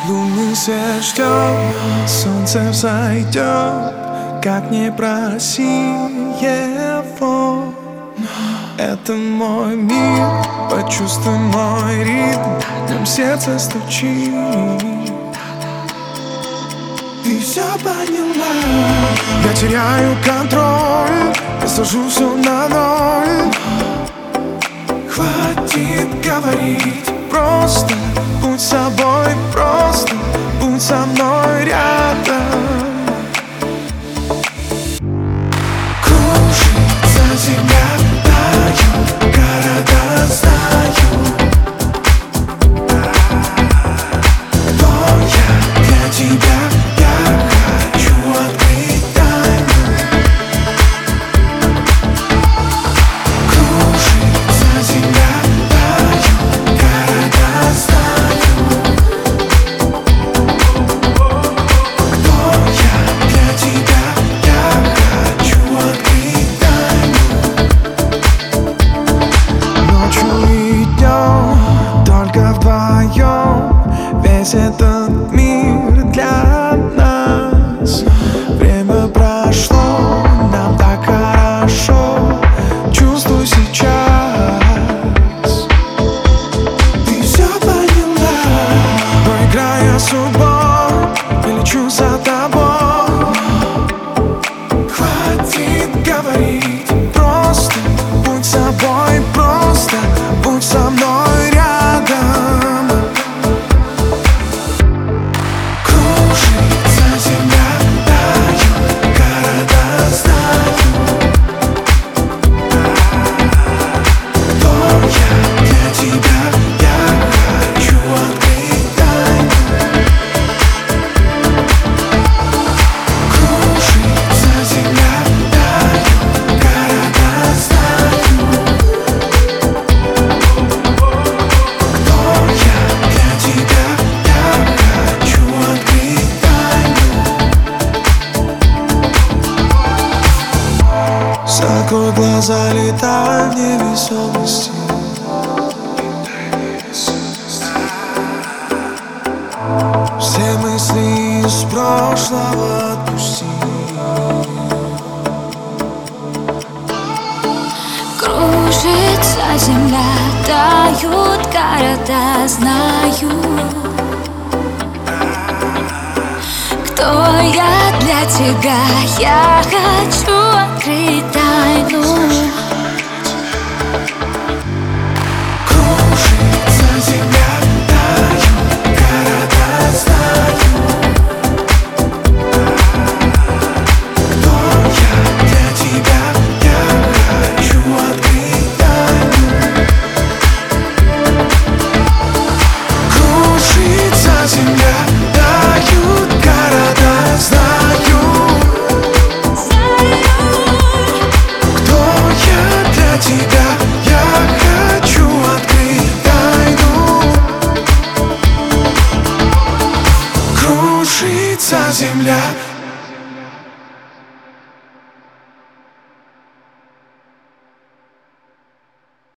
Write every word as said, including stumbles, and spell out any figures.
Лунный свет ждет, солнце взойдет, как не проси его. Это мой мир, почувствуй мой ритм, в нем сердце стучит. Ты все поняла? Я теряю контроль, я сажу все на ноль. Хватит говорить, просто будь собой, просто будь со мной рядом. Кружится земля, таю, города знаю. Кто я для тебя? Я хочу открыть тайну. Кружится земля, таю, города знаю. Кто я для тебя? Я хочу открыть тайну. Ночью и днем, только вдвоем, весь этот мир для нас. Время прошло, нам так хорошо, чувствуй сейчас. Ты все поняла? Но играя судьбой, я лечу за тобой. Хватит говорить, просто будь собой, просто будь со мной рядом. Кружится земля, таю, города знаю. Кто я для тебя? Я хочу открыть тайну. Кружится земля, таю, города знаю. Кто я для тебя? Я хочу открыть тайну. Закрой глаза, летай в невесомости. Все мысли из прошлого отпусти. Кружится земля, тают города, знаю. Кто я для тебя? Я хочу открыть тайну. Кружится земля, таю, города знаю. Кто я для тебя? Я хочу открыть тайну. Кружится земля.